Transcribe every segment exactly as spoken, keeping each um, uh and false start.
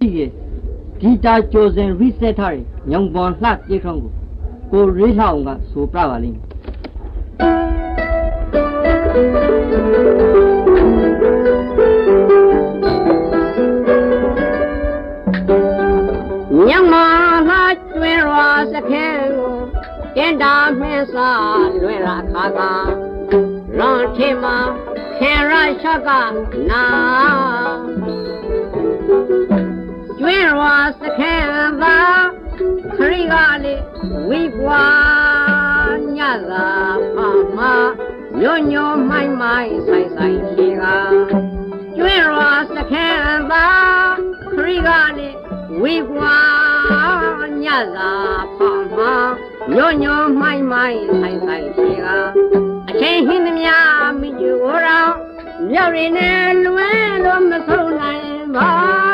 ဒီတာကြိုစင် reset ထားတယ်ညောင်ပေါ်လှပြေခေါင်းကိုကိုရေးလှအောင်ကဆိုပြပါလိမ့်ညမလာကျွဲရွာစခဲကိုတင်တာမင်းစားလွယ်ရာခါကလွန်ထင်မှာခေရရှကနာကျွဲရွာစခဲသာခရီကလေးဝိပွားညသာဖမညွညွမိုင်းမိုင်းဆိုင်ဆိုင်ရှိကကျွဲရွာစခဲသာခရီကလေးဝိပွားညသာဖမညွညွမိုင်းမိုင်းဆိုင်ဆိုင်ရှိကအချင်းဟင်းသမျှမိကျူကိုတော့မြောက်ရည်နဲ့လွယ်လို့မဆုံးနိုင်ပါ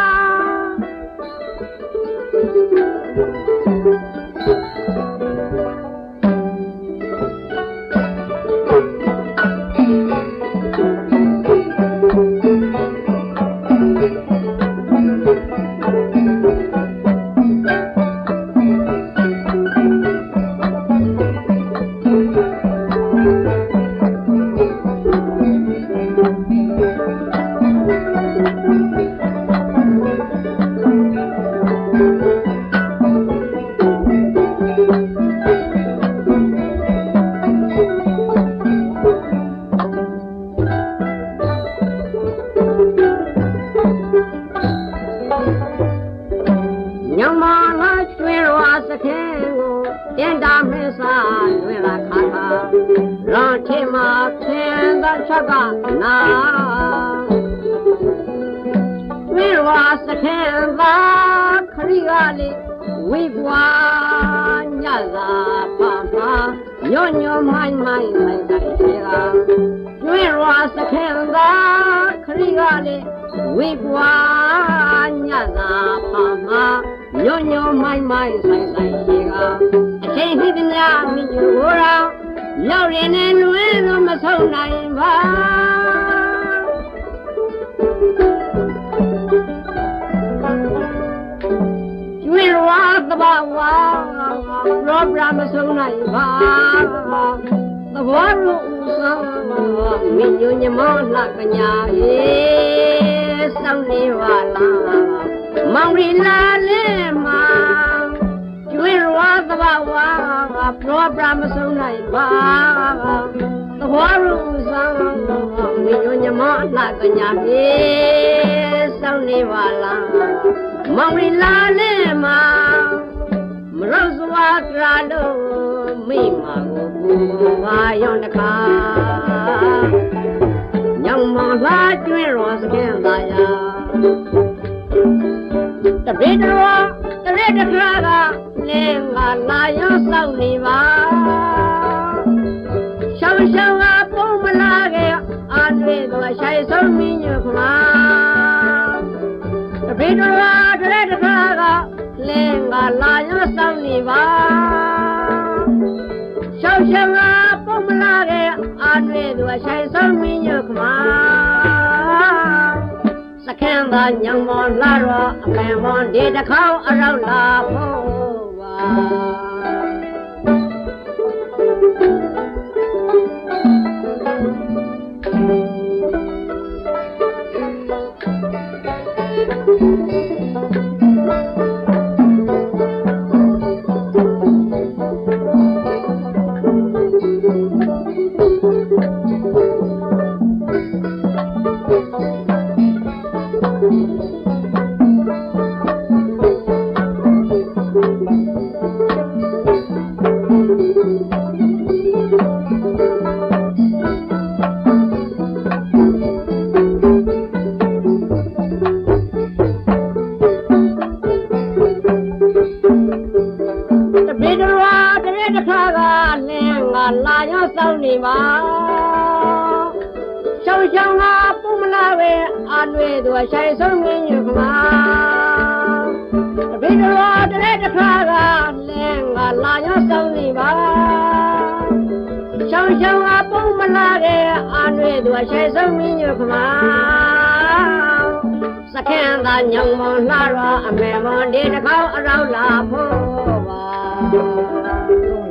နာဝိဝါစခဲသာခရီကလေးဝိပွားညသာဖမညွညွမိုင်းမိုင်းဆိုင်ဆိုင်ရှိကကျွေးဝါစခဲသာခရီကလေးဝိပွားညသာဖမညွညွမိုင်းမိုင်းဆိုင်ဆိုင်ရှိကအချိန်ဖြစ်သည်များမိကျူကိုတော့ရောက်ရင်လည်းလွယ်လို့မဆုံးနိုင်ပါကျွေးဝါသဘာဝရောဘရာမဆုံးနိုင်ပါသဘောလို့ဦးဆောင်မိညညမောလှကညာရေးစောင်းနေပါလားမောင်ရီလာလဲမှာကျွေးဝါသဘာဝရောဘရာမဆုံးနိုင်ပါသဘောလို့ဦးဆောင်မိညညမောလှကညာရေးစောင်းနေပါလားမောင်ရီလာလဲမှာမရောစွာကြလို့မိမာကိုဘူးငါရောတခါညောင်မောင်လာကျွေးရောစခင်သာယာတပိတော်တရက်တခါကလဲငါလာရောစောင့်နေပါရှောင်းရှောင်းကပုံမလာခဲ့အာတွေတော့ဆိုင်ဆုံးမင်းညခမတပိတော်တရက်တခါကလဲငါလာရောစောင့်နေပါရှောင်းရှောင်းကပုံမလာခဲ့အာတွေတော့ဆိုင်ဆုံးမင်းညခမစခင်သာညောင်မောင်လာတော့အမေမောင်ဒီတစ်ခေါက်အရောက်လာဖို့ပါလာရောစောင့်နေပါရှောင်းရှောင်းကပုံမလာပဲအာတွေတို့ဆိုင်ဆုံးမင်းညခမတပိတော်တရက်တစ်ခါကလဲငါလာရောစောင့်နေပါရှောင်းရှောင်းကပုံမလာတဲ့အာတွေတို့ဆိုင်ဆုံးမင်းညခမစ Second, the young man, Lara, a man, did a call around La Pova.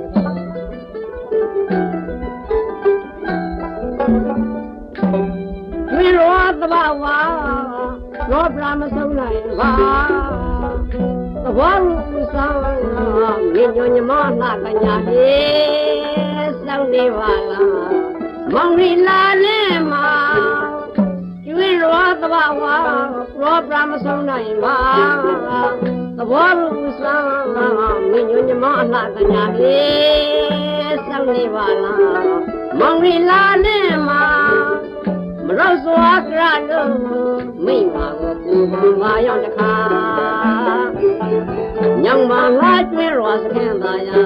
We wrote the Bawa, no promise of life. The one who saw me, your mom, like a yard, Sunday Vala, Mongrila Lema. We wrote the Bawa, no promise of life. The one who saw me, your mom, like a yard, Sunday Vala, Mongrila Lema. Roswa Grado, Mima, my on the car. Young man like me was a candaya.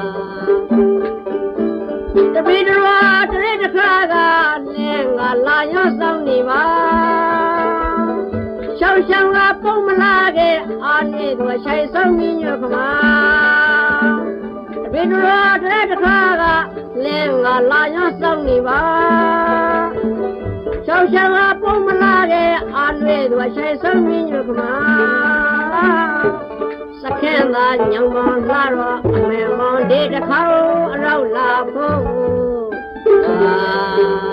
The reader was the red craga, Lenga, Lions of Niva. Show shall up Pomalage, on it was chase of me, your command. The reader was the red craga, Lenga, Lions of Niva. So shall I pull my leg on with what I saw in your command. Second, the young man, Lara, a man did a cow around La Po.